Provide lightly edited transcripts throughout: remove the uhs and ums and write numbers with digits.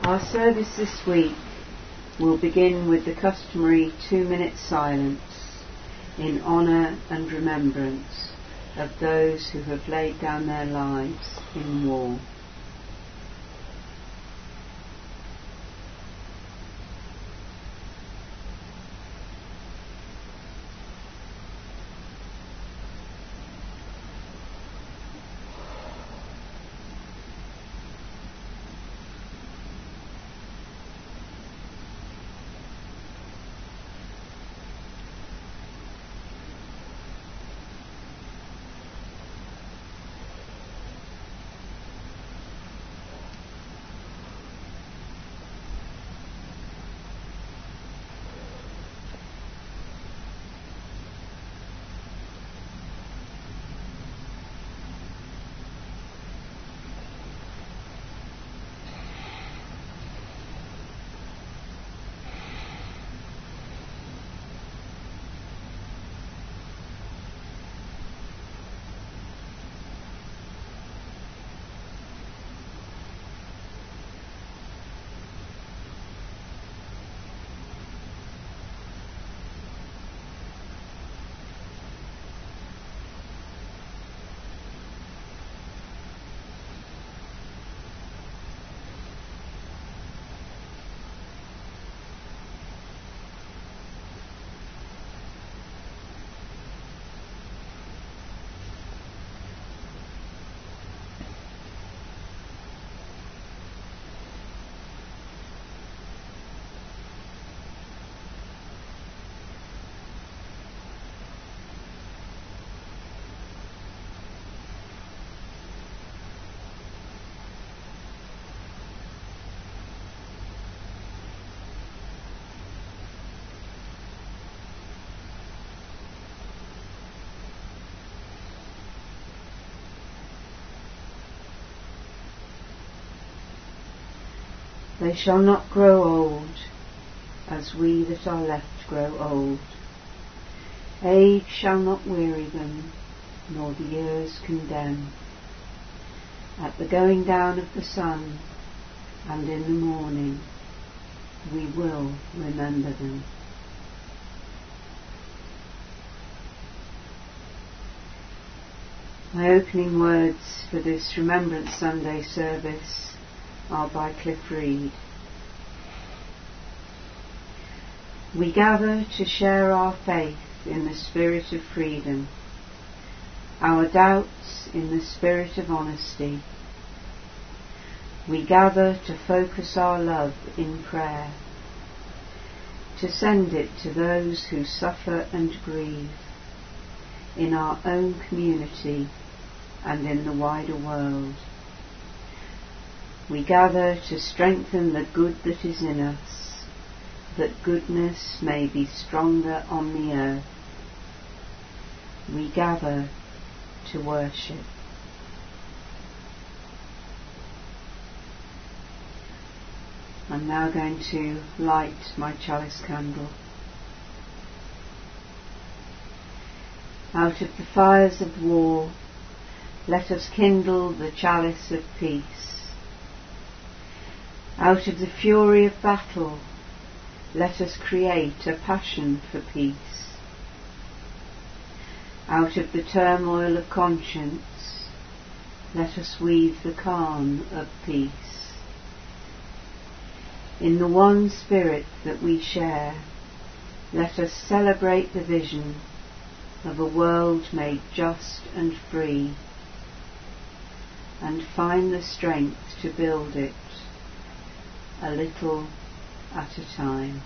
Our service this week will begin with the customary 2-minute silence in honour and remembrance of those who have laid down their lives in war. They shall not grow old, as we that are left grow old. Age shall not weary them, nor the years condemn. At the going down of the sun, and in the morning, we will remember them. My opening words for this Remembrance Sunday service are by Cliff Reed. We gather to share our faith in the spirit of freedom, our doubts in the spirit of honesty. We gather to focus our love in prayer, to send it to those who suffer and grieve, in our own community and in the wider world. We gather to strengthen the good that is in us, that goodness may be stronger on the earth. We gather to worship. I'm now going to light my chalice candle. Out of the fires of war, let us kindle the chalice of peace. Out of the fury of battle, let us create a passion for peace. Out of the turmoil of conscience, let us weave the calm of peace. In the one spirit that we share, let us celebrate the vision of a world made just and free, and find the strength to build it a little at a time.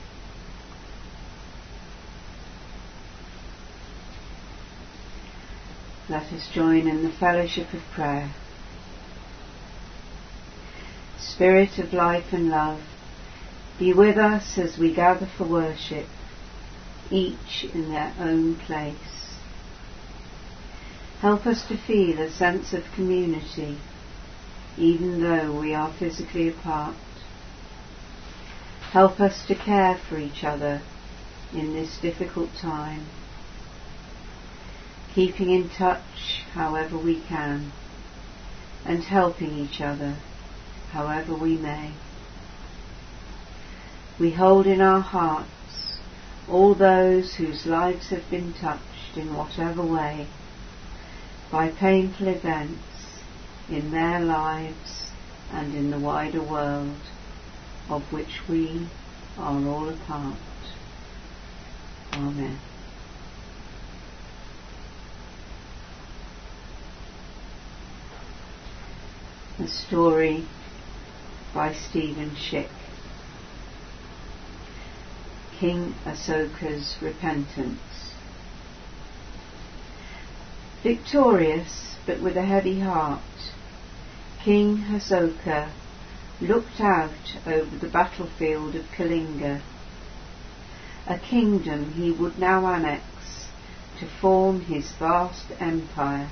Let us join in the fellowship of prayer. Spirit of life and love, be with us as we gather for worship, each in their own place. Help us to feel a sense of community, even though we are physically apart. Help us to care for each other in this difficult time, keeping in touch however we can, and helping each other however we may. We hold in our hearts all those whose lives have been touched in whatever way by painful events in their lives and in the wider world of which we are all a part. Amen. A story by Stephen Schick. King Asoka's Repentance. Victorious, but with a heavy heart, King Asoka looked out over the battlefield of Kalinga, a kingdom he would now annex to form his vast empire.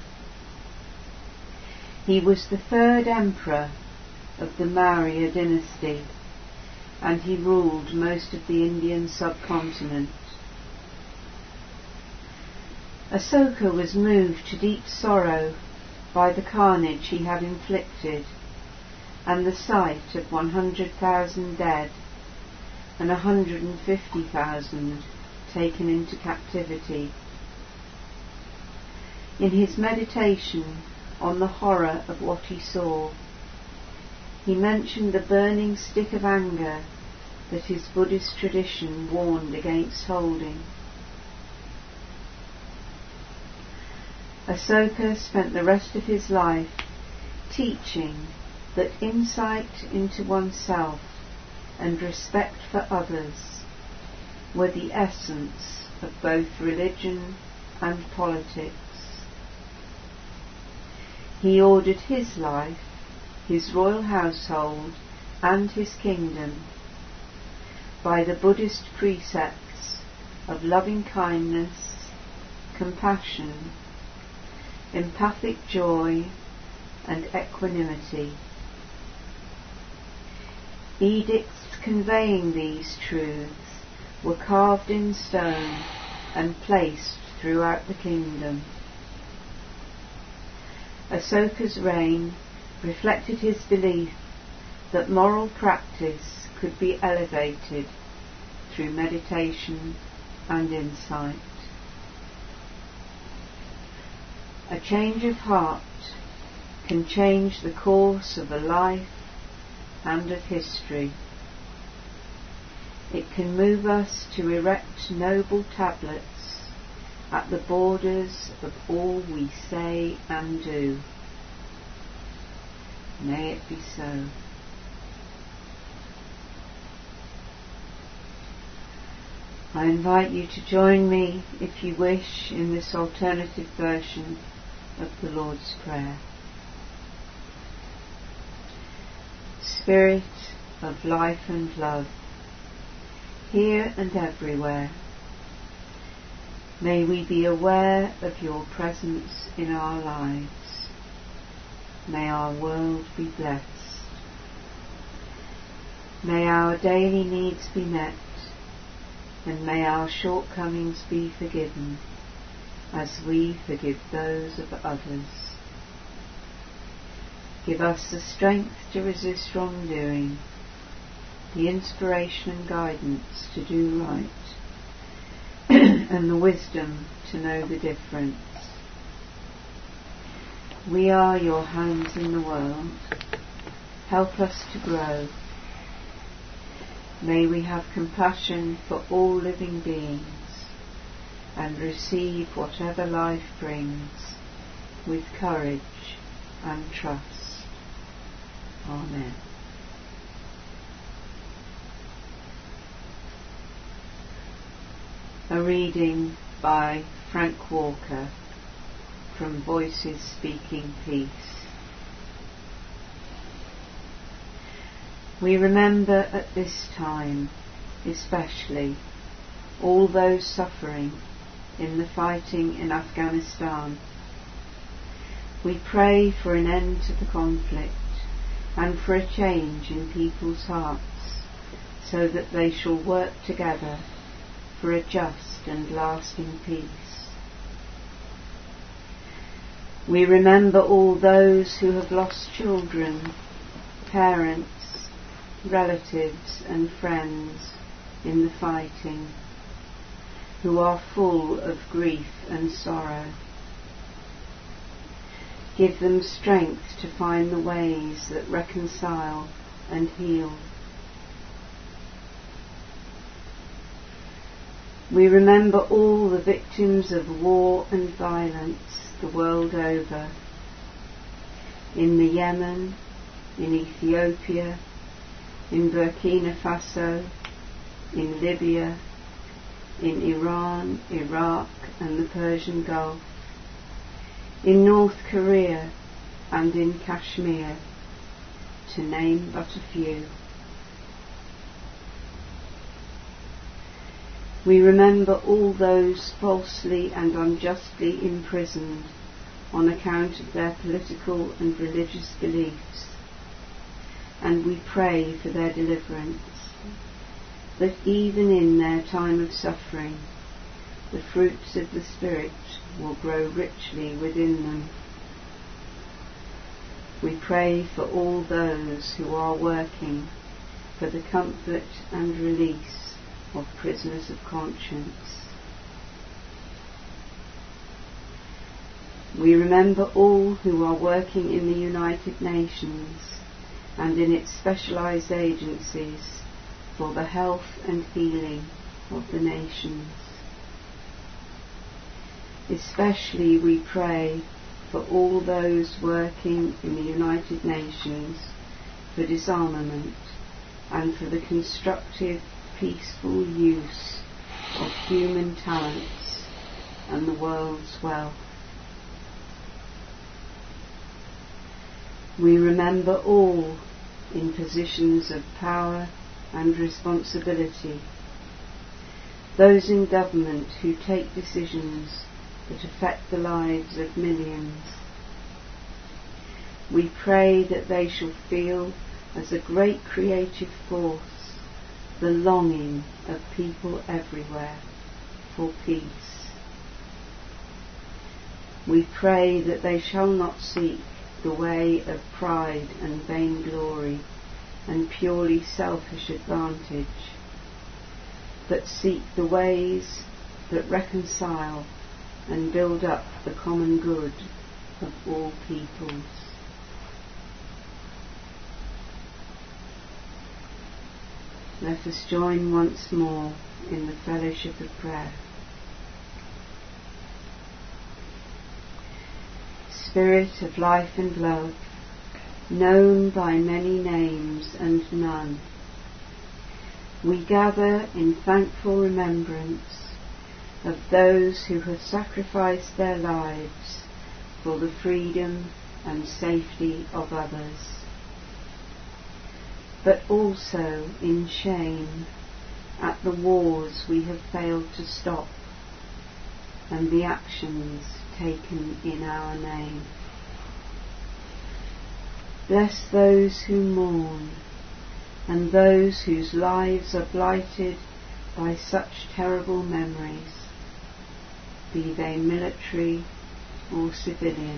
He was the third emperor of the Maurya dynasty, and he ruled most of the Indian subcontinent. Asoka was moved to deep sorrow by the carnage he had inflicted, and the sight of 100,000 dead and 150,000 taken into captivity. In his meditation on the horror of what he saw, he mentioned the burning stick of anger that his Buddhist tradition warned against holding. Asoka spent the rest of his life teaching that insight into oneself and respect for others were the essence of both religion and politics. He ordered his life, his royal household, and his kingdom by the Buddhist precepts of loving kindness, compassion, empathic joy, and equanimity. Edicts conveying these truths were carved in stone and placed throughout the kingdom. Asoka's reign reflected his belief that moral practice could be elevated through meditation and insight. A change of heart can change the course of a life and of history. It can move us to erect noble tablets at the borders of all we say and do. May it be so. I invite you to join me, if you wish, in this alternative version of the Lord's Prayer. Spirit of life and love, here and everywhere, may we be aware of your presence in our lives. May our world be blessed. May our daily needs be met, and may our shortcomings be forgiven, as we forgive those of others. Give us the strength to resist wrongdoing, the inspiration and guidance to do right, and the wisdom to know the difference. We are your hands in the world. Help us to grow. May we have compassion for all living beings and receive whatever life brings with courage and trust. Amen. A reading by Frank Walker from Voices Speaking Peace. We remember at this time, especially, all those suffering in the fighting in Afghanistan. We pray for an end to the conflict and for a change in people's hearts, so that they shall work together for a just and lasting peace. We remember all those who have lost children, parents, relatives and friends in the fighting, who are full of grief and sorrow. Give them strength to find the ways that reconcile and heal. We remember all the victims of war and violence the world over, in the Yemen, in Ethiopia, in Burkina Faso, in Libya, in Iran, Iraq and the Persian Gulf, in North Korea and in Kashmir, to name but a few. We remember all those falsely and unjustly imprisoned on account of their political and religious beliefs, and we pray for their deliverance, that even in their time of suffering, the fruits of the Spirit will grow richly within them. We pray for all those who are working for the comfort and release of prisoners of conscience. We remember all who are working in the United Nations and in its specialised agencies for the health and healing of the nations. Especially we pray for all those working in the United Nations for disarmament and for the constructive, peaceful use of human talents and the world's wealth. We remember all in positions of power and responsibility, those in government who take decisions that affect the lives of millions. We pray that they shall feel as a great creative force the longing of people everywhere for peace. We pray that they shall not seek the way of pride and vainglory and purely selfish advantage, but seek the ways that reconcile and build up the common good of all peoples. Let us join once more in the fellowship of prayer. Spirit of life and love, known by many names and none, we gather in thankful remembrance of those who have sacrificed their lives for the freedom and safety of others, but also in shame at the wars we have failed to stop and the actions taken in our name. Bless those who mourn and those whose lives are blighted by such terrible memories, be they military or civilian.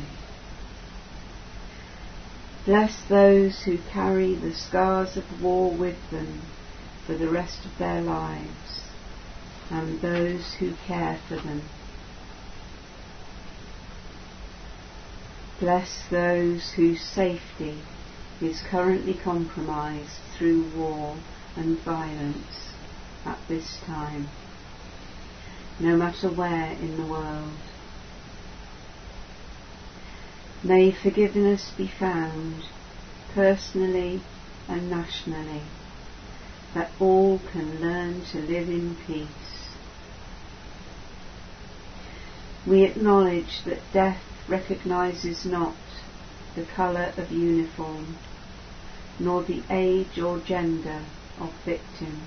Bless those who carry the scars of war with them for the rest of their lives, and those who care for them. Bless those whose safety is currently compromised through war and violence at this time, no matter where in the world. May forgiveness be found, personally and nationally, that all can learn to live in peace. We acknowledge that death recognises not the colour of uniform, nor the age or gender of victim.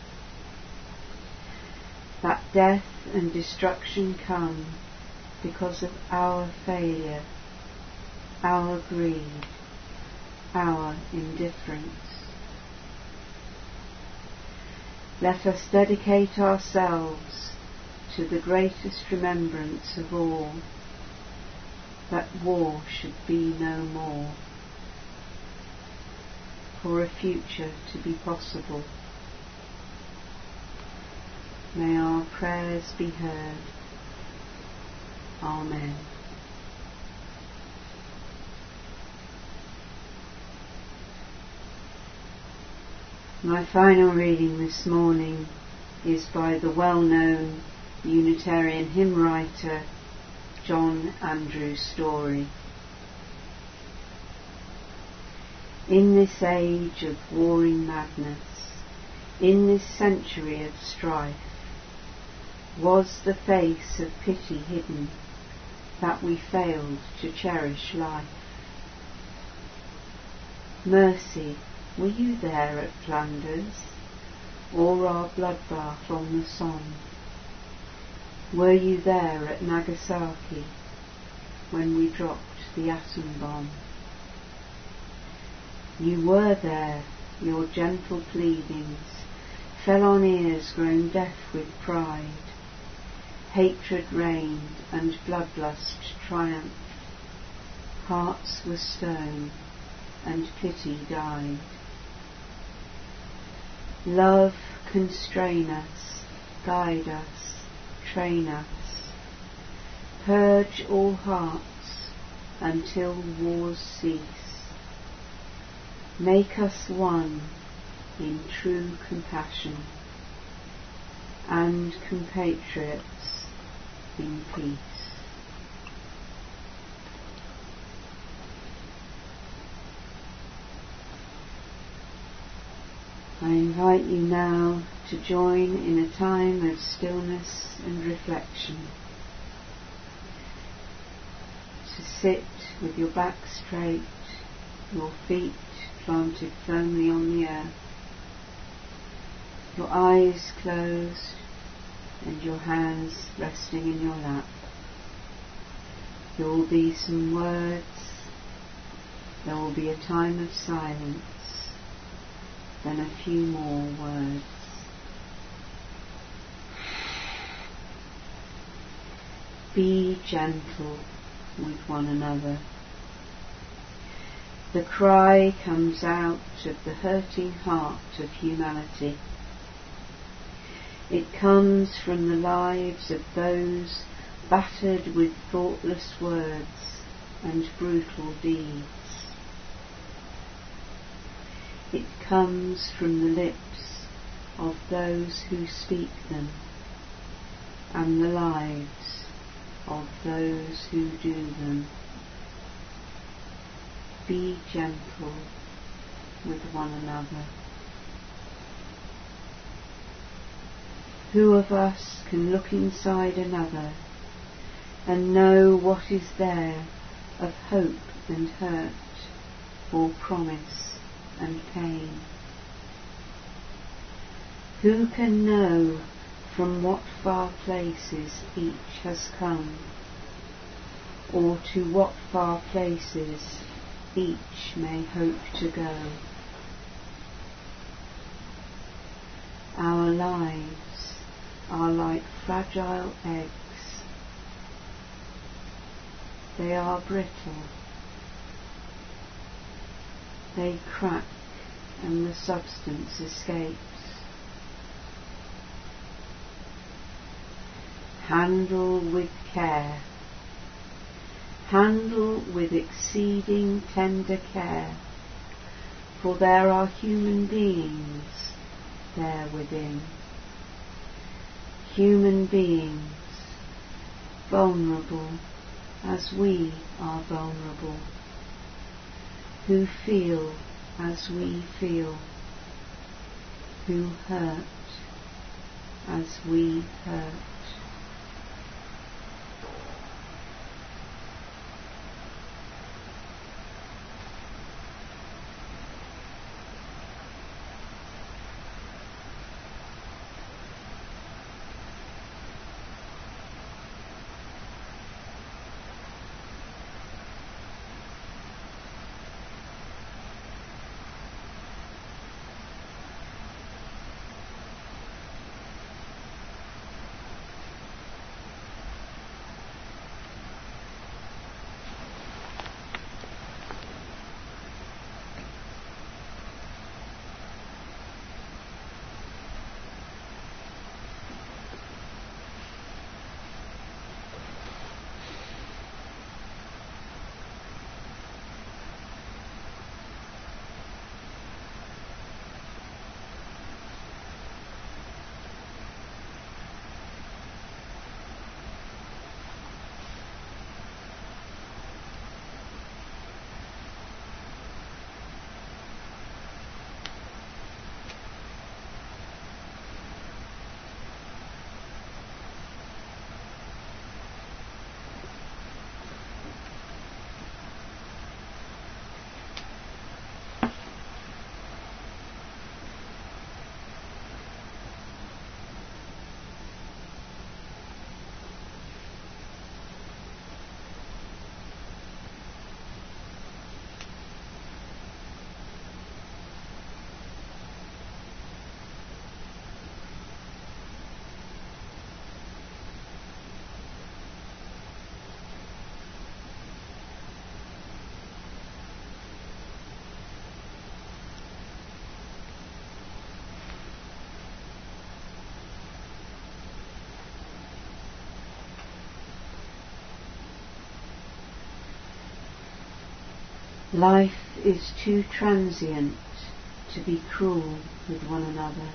That death and destruction come because of our failure, our greed, our indifference. Let us dedicate ourselves to the greatest remembrance of all, that war should be no more. for a future to be possible. May our prayers be heard. Amen. My final reading this morning is by the well-known Unitarian hymn writer John Andrew Storey. In this age of warring madness, in this century of strife, was the face of pity hidden, that we failed to cherish life? Mercy, were you there at Flanders, or our bloodbath on the Somme? Were you there at Nagasaki, when we dropped the atom bomb? You were there, your gentle pleadings fell on ears grown deaf with pride. Hatred reigned and bloodlust triumphed. Hearts were stone and pity died. Love, constrain us, guide us, train us. Purge all hearts until wars cease. Make us one in true compassion, and compatriots in peace. I invite you now to join in a time of stillness and reflection, to sit with your back straight, your feet planted firmly on the earth, your eyes closed and your hands resting in your lap. There will be some words, there will be a time of silence, then a few more words. Be gentle with one another. The cry comes out of the hurting heart of humanity. It comes from the lives of those battered with thoughtless words and brutal deeds. It comes from the lips of those who speak them and the lives of those who do them. Be gentle with one another. Who of us can look inside another and know what is there of hope and hurt, or promise and pain? Who can know from what far places each has come, or to what far places each may hope to go? Our lives are like fragile eggs. They are brittle. They crack and the substance escapes. Handle with care. Handle with exceeding tender care, for there are human beings there within. Human beings, vulnerable as we are vulnerable, who feel as we feel, who hurt as we hurt. Life is too transient to be cruel with one another.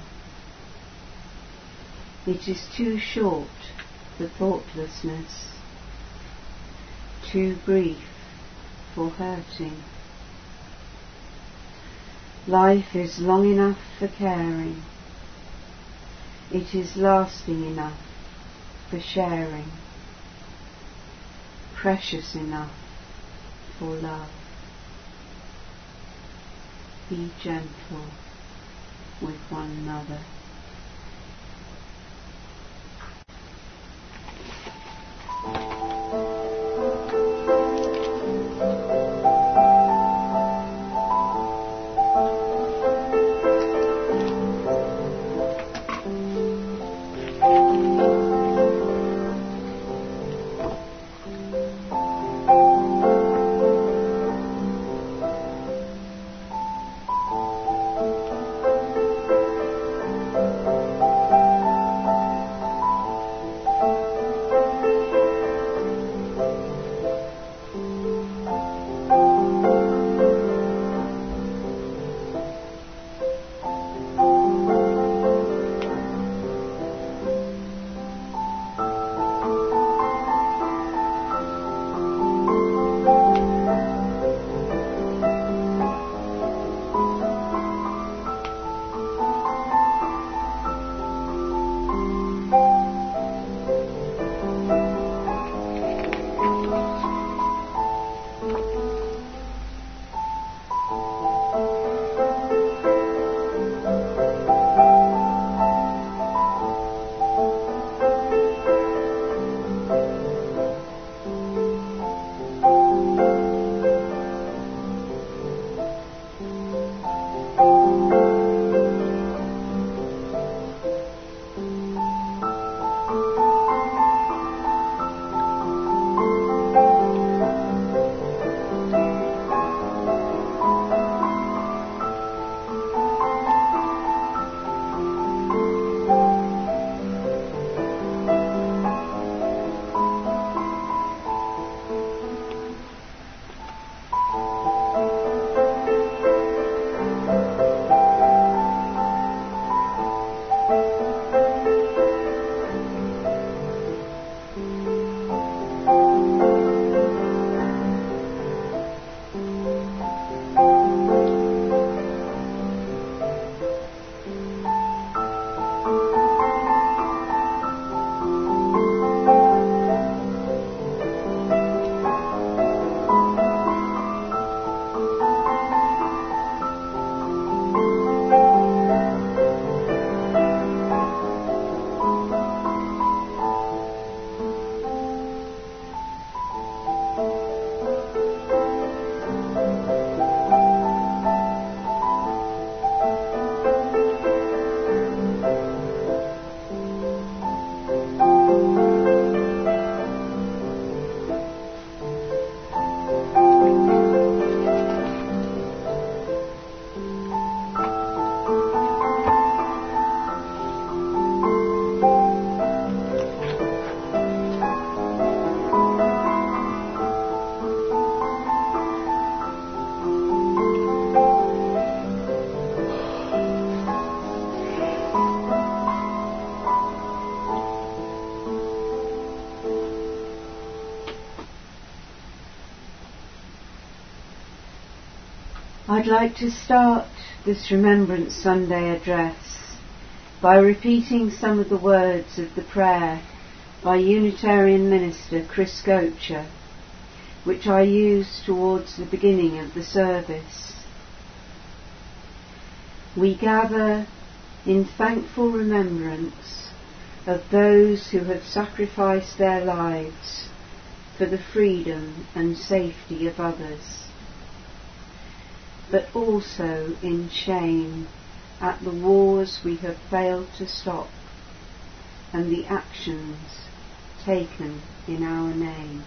It is too short for thoughtlessness, too brief for hurting. Life is long enough for caring. It is lasting enough for sharing, precious enough for love. Be gentle with one another. I'd like to start this Remembrance Sunday address by repeating some of the words of the prayer by Unitarian minister Chris Gocher, which I used towards the beginning of the service. We gather in thankful remembrance of those who have sacrificed their lives for the freedom and safety of others, but also in shame at the wars we have failed to stop and the actions taken in our name.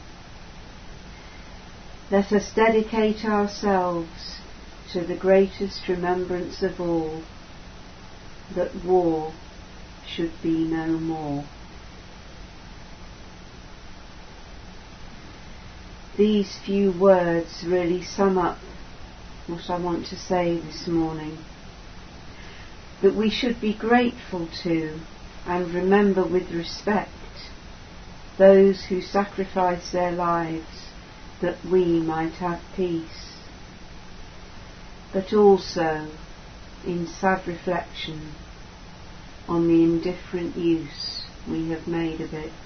Let us dedicate ourselves to the greatest remembrance of all, that war should be no more. these few words really sum up what I want to say this morning. That we should be grateful to and remember with respect those who sacrifice their lives that we might have peace, but also in sad reflection on the indifferent use we have made of it.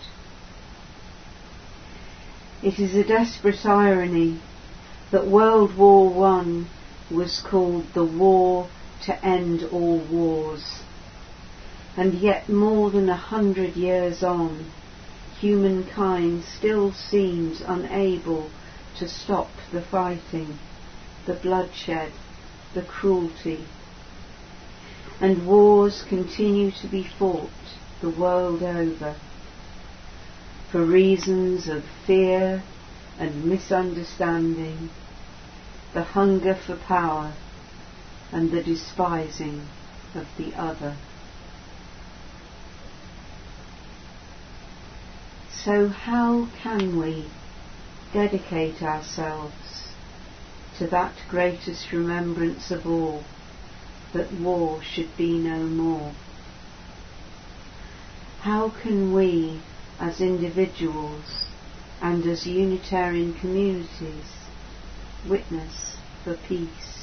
It is a desperate irony that World War I was called the war to end all wars, and yet more than 100 years on, humankind still seems unable to stop the fighting, the bloodshed, the cruelty, and wars continue to be fought the world over for reasons of fear and misunderstanding, the hunger for power and the despising of the other. So how can we dedicate ourselves to that greatest remembrance of all, that war should be no more? How can we, as individuals and as Unitarian communities, witness for peace?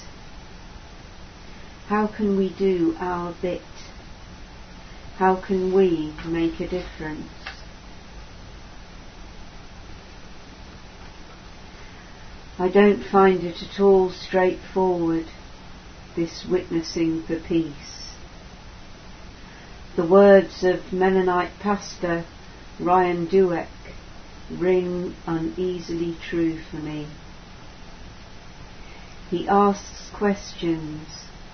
How can we do our bit? How can we make a difference? I don't find it at all straightforward, this witnessing for peace. The words of Mennonite pastor Ryan Dueck ring uneasily true for me. He asks questions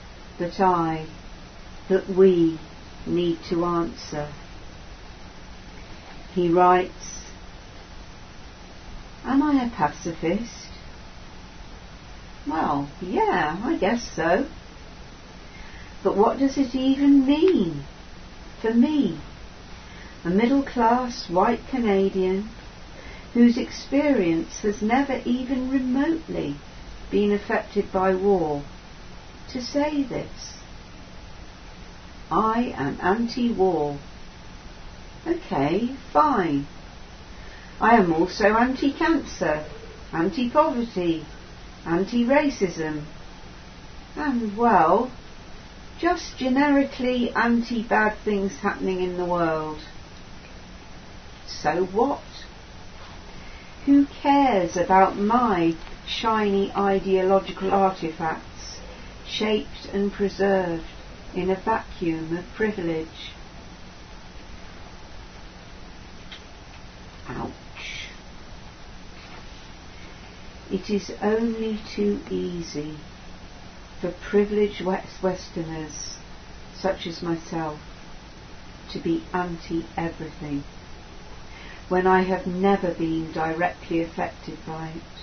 that we need to answer. He writes, "Am I a pacifist? Well, yeah, I guess so. But what does it even mean for me, a middle-class white Canadian whose experience has never even remotely been affected by war, to say this? I am anti-war. Okay, fine. I am also anti-cancer, anti-poverty, anti-racism, and, well, just generically anti-bad things happening in the world. So what? Who cares about my shiny ideological artefacts, shaped and preserved in a vacuum of privilege?" Ouch. It is only too easy for privileged Westerners such as myself to be anti-everything when I have never been directly affected by it.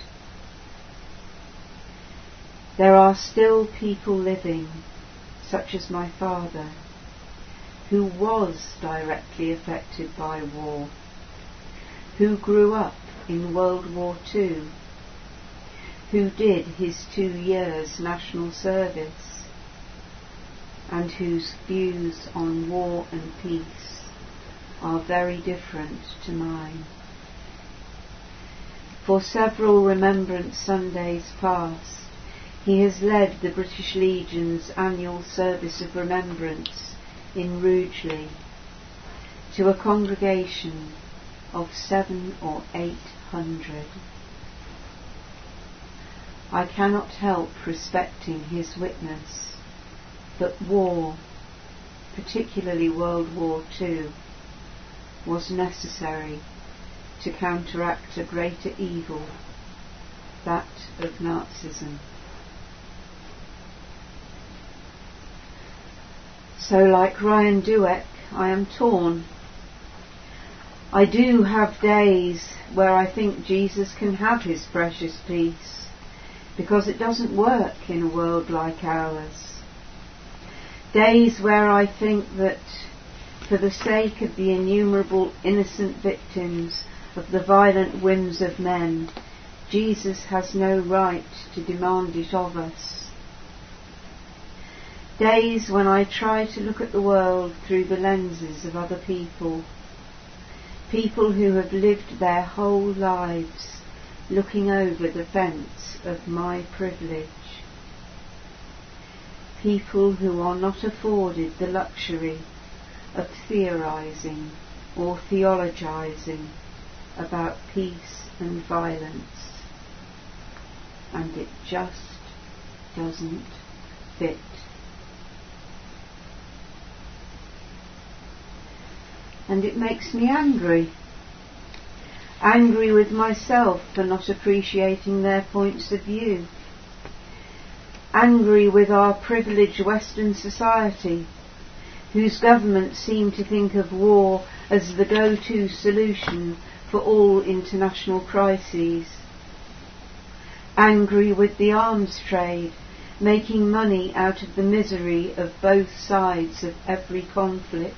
There are still people living, such as my father, who was directly affected by war, who grew up in World War II, who did his 2 years national service, and whose views on war and peace are very different to mine. For several Remembrance Sundays past, he has led the British Legion's annual service of remembrance in Rugeley to a congregation of 700 or 800. I cannot help respecting his witness that war, particularly World War II, was necessary to counteract a greater evil, that of Nazism. So, like Ryan Dueck, I am torn. I do have days where I think Jesus can have his precious peace, because it doesn't work in a world like ours. Days where I think that for the sake of the innumerable innocent victims of the violent whims of men, Jesus has no right to demand it of us. Days when I try to look at the world through the lenses of other people, people who have lived their whole lives looking over the fence of my privilege, people who are not afforded the luxury of theorising or theologising about peace and violence, and it just doesn't fit. And it makes me angry with myself for not appreciating their points of view, angry with our privileged Western society, whose governments seem to think of war as the go-to solution for all international crises, angry with the arms trade making money out of the misery of both sides of every conflict,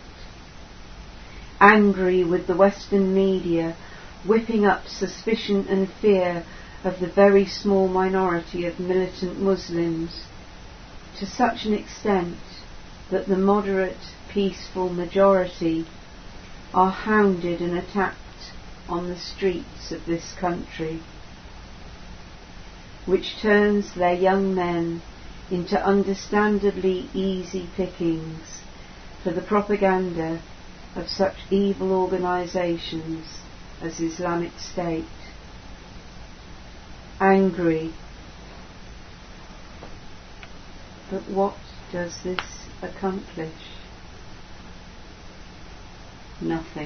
angry with the Western media whipping up suspicion and fear of the very small minority of militant Muslims to such an extent that the moderate, peaceful majority are hounded and attacked on the streets of this country, which turns their young men into understandably easy pickings for the propaganda of such evil organisations as Islamic State. Angry. But what does this accomplish? Nothing.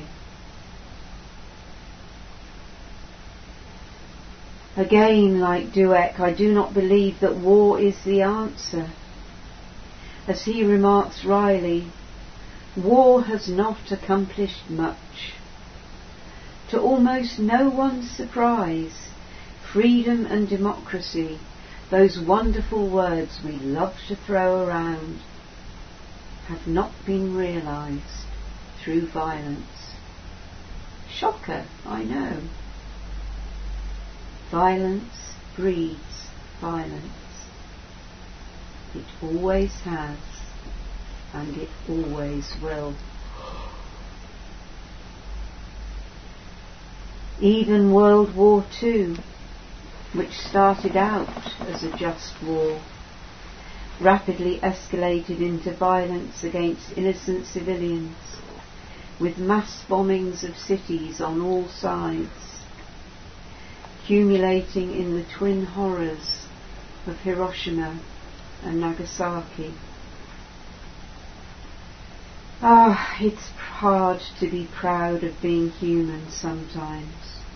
Again, like Dweck, I do not believe that war is the answer. As he remarks wryly, war has not accomplished much. To almost no one's surprise, freedom and democracy, those wonderful words we love to throw around, have not been realised through violence. Shocker, I know. Violence breeds violence. It always has, and it always will. Even World War II, which started out as a just war, rapidly escalated into violence against innocent civilians, with mass bombings of cities on all sides, accumulating in the twin horrors of Hiroshima and Nagasaki. It's hard to be proud of being human sometimes.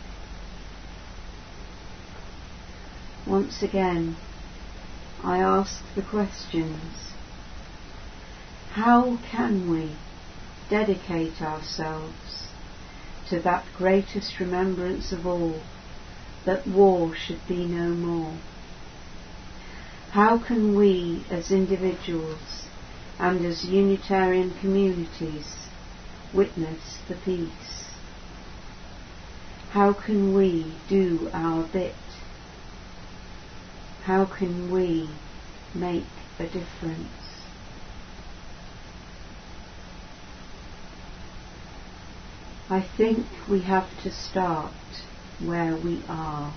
Once again, I ask the questions. How can we dedicate ourselves to that greatest remembrance of all, that war should be no more? How can we as individuals and as Unitarian communities witness the peace? How can we do our bit? How can we make a difference? I think we have to start where we are.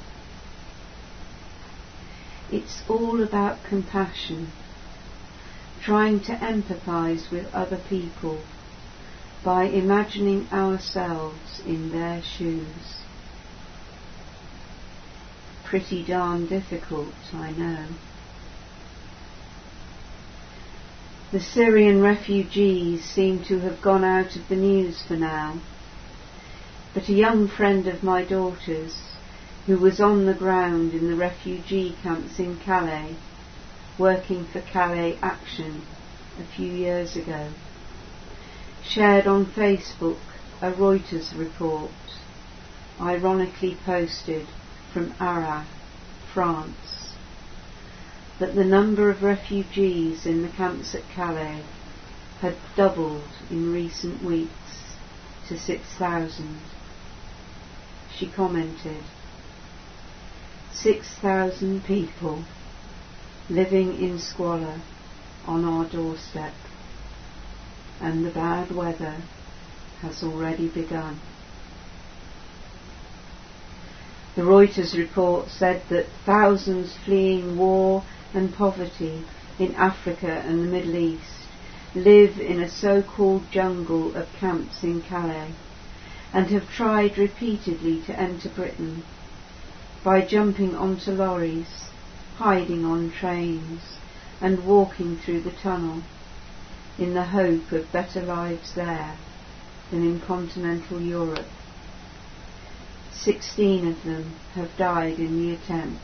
It's all about compassion, trying to empathise with other people by imagining ourselves in their shoes. Pretty darn difficult, I know. The Syrian refugees seem to have gone out of the news for now, but a young friend of my daughter's, who was on the ground in the refugee camps in Calais, working for Calais Action a few years ago, shared on Facebook a Reuters report, ironically posted from Arras, France, that the number of refugees in the camps at Calais had doubled in recent weeks to 6,000. She commented, 6,000 people living in squalor on our doorstep, and the bad weather has already begun. The Reuters report said that thousands fleeing war and poverty in Africa and the Middle East live in a so-called jungle of camps in Calais and have tried repeatedly to enter Britain by jumping onto lorries, hiding on trains and walking through the tunnel in the hope of better lives there than in continental Europe. 16 of them have died in the attempt.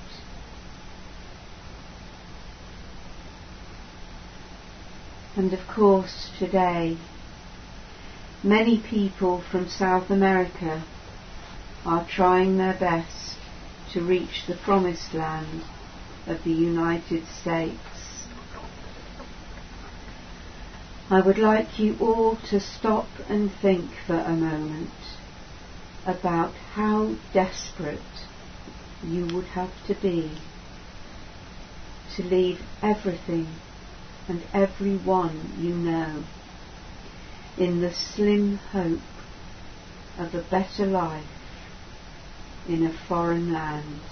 And of course today, many people from South America are trying their best to reach the promised land of the United States. I would like you all to stop and think for a moment about how desperate you would have to be to leave everything and everyone you know in the slim hope of a better life in a foreign land.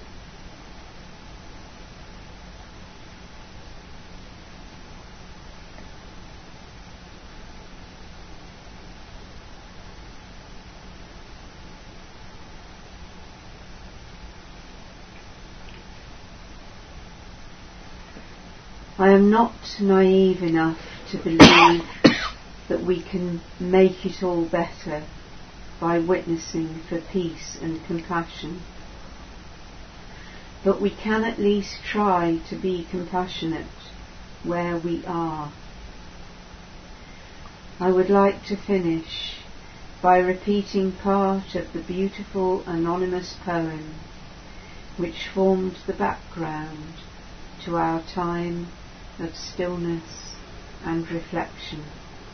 I am not naive enough to believe that we can make it all better by witnessing for peace and compassion. But we can at least try to be compassionate where we are. I would like to finish by repeating part of the beautiful anonymous poem which formed the background to our time of stillness and reflection.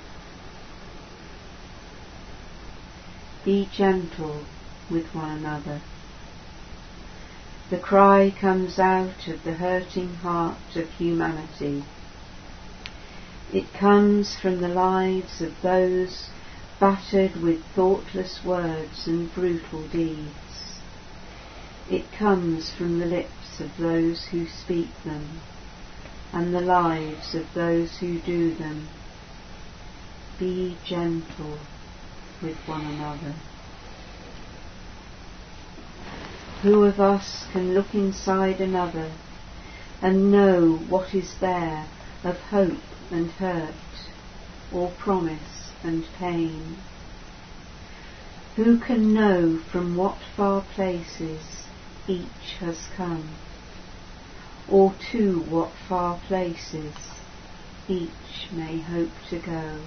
Be gentle with one another. The cry comes out of the hurting heart of humanity. It comes from the lives of those battered with thoughtless words and brutal deeds. It comes from the lips of those who speak them and the lives of those who do them. Be gentle with one another. Who of us can look inside another and know what is there of hope and hurt, or promise and pain? Who can know from what far places each has come, or to what far places each may hope to go?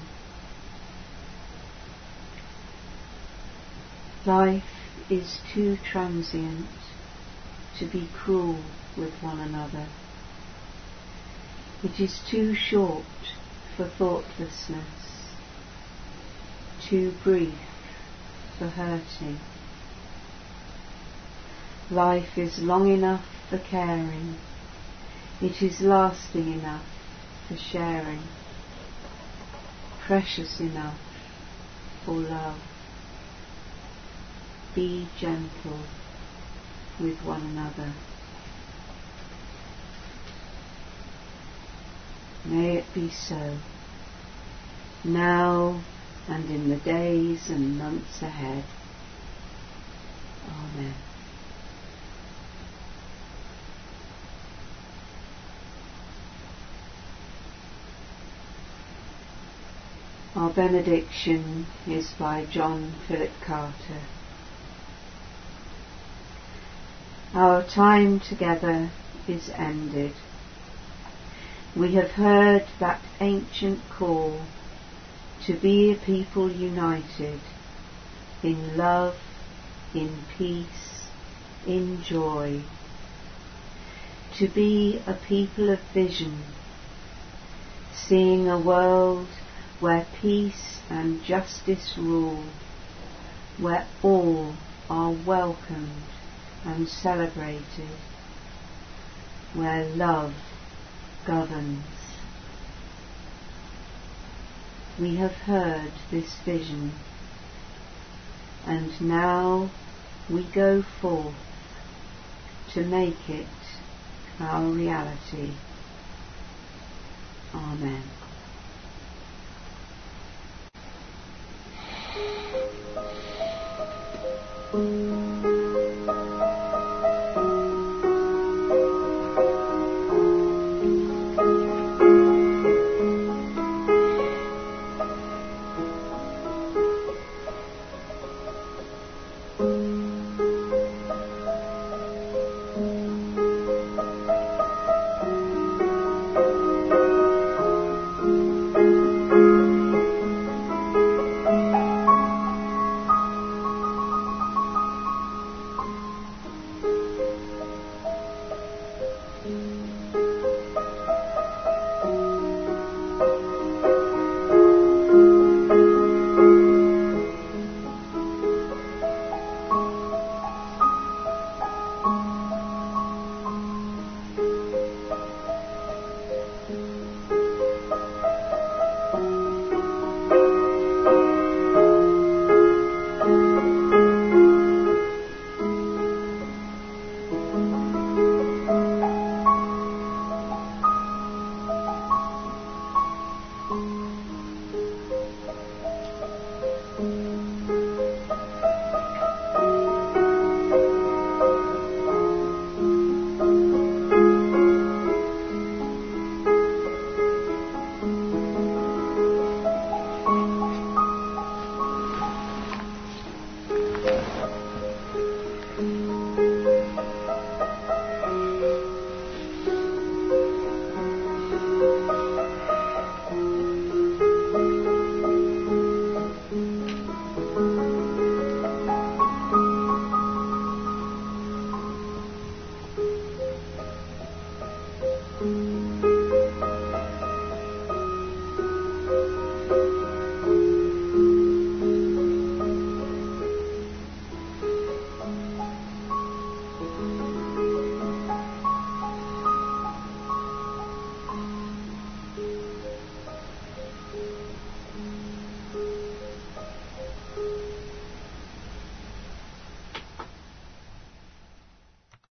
Life is too transient to be cruel with one another. It is too short for thoughtlessness, too brief for hurting. Life is long enough for caring. It is lasting enough for sharing, precious enough for love. Be gentle with one another. May it be so, now and in the days and months ahead. Amen. Our benediction is by John Philip Carter. Our time together is ended. We have heard that ancient call to be a people united in love, in peace, in joy. To be a people of vision, seeing a world where peace and justice rule, where all are welcomed and celebrated, where love governs. We have heard this vision, and now we go forth to make it our reality. Amen.